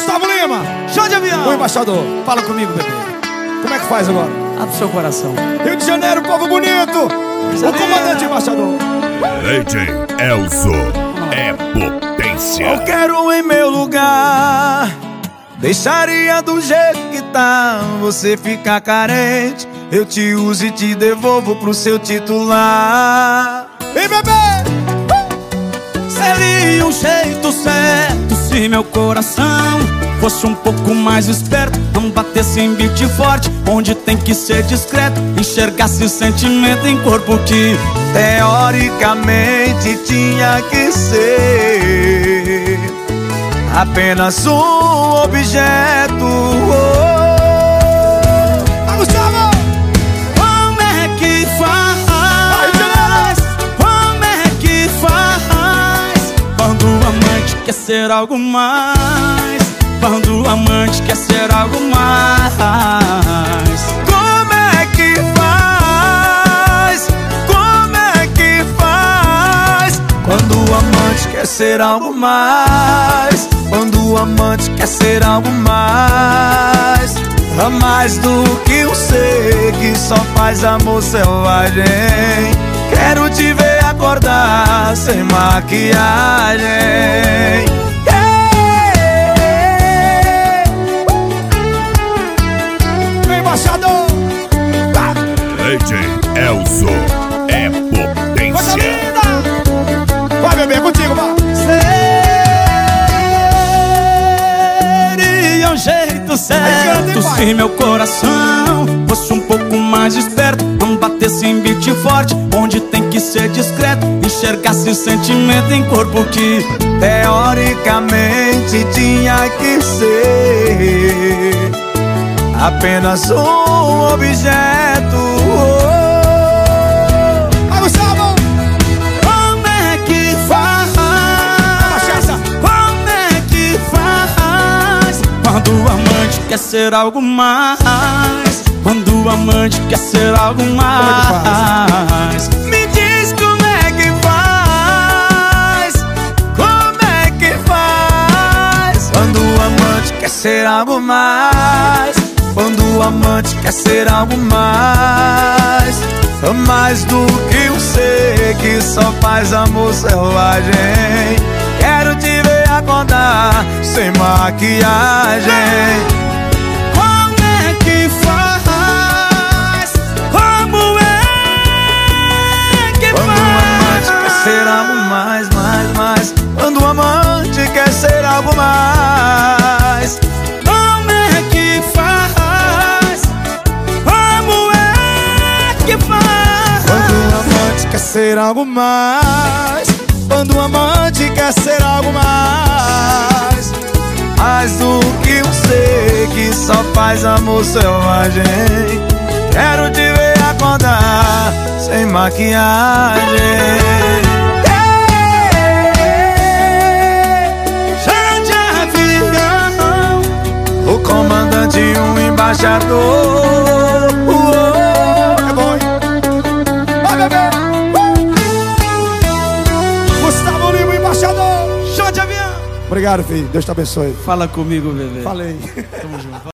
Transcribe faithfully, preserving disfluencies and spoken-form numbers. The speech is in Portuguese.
Gustavo Lima, Show de avião. o embaixador. Fala comigo, bebê. Como é que faz agora? Abre seu coração. Rio de Janeiro, povo bonito. O comandante embaixador. D J Elzo é potência. Eu quero em meu lugar. Deixaria do jeito que tá. Você fica carente, eu te uso e te devolvo pro seu titular. E bebê, Seria um jeito certo se meu coração fosse um pouco mais esperto, não batesse em beat forte, onde tem que ser discreto, enxergasse sentimento em corpo que teoricamente tinha que ser apenas um objeto. Ah, Gustavo! Como é que faz? Como é que faz? Quando o amante quer ser algo mais, quando o amante quer ser algo mais. Como é que faz? Como é que faz? Quando o amante quer ser algo mais, quando o amante quer ser algo mais, a mais do que um ser que só faz amor selvagem. Quero te ver acordar sem maquiagem. Embaixador! D J Elzo é potência. Vai, bebê, contigo, vai! Seria um jeito certo se meu coração fosse um pouco mais esperto, não batesse em beat forte, onde tem que ser discreto, enxergasse sentimento em corpo que teoricamente tinha que ser apenas um objeto. Vai, Gustavo! Como é que faz? Como é que faz? Quando o amante quer ser algo mais, quando o amante quer ser algo mais. Me diz como é que faz, como é que faz? Quando o amante quer ser algo mais, quando o amante quer ser algo mais, mais do que um ser que só faz amor selvagem. Quero te ver acordar sem maquiagem. Como é que faz? Como é que Quando o amante quer ser algo mais, mais, mais, quando o amante quer ser algo mais. Como é que faz? Como é que faz? Quando o amante quer ser algo mais, quando o amante quer ser algo mais, mais do que um ser que só faz amor selvagem. Quero te ver acordar sem maquiagem. Já de avião, O comandante e um embaixador. Uou, é bom, hein? Vai, bebê! Gustavo Lima, embaixador. show de avião. Obrigado, filho. Deus te abençoe. Fala comigo, bebê. Falei. Tamo junto.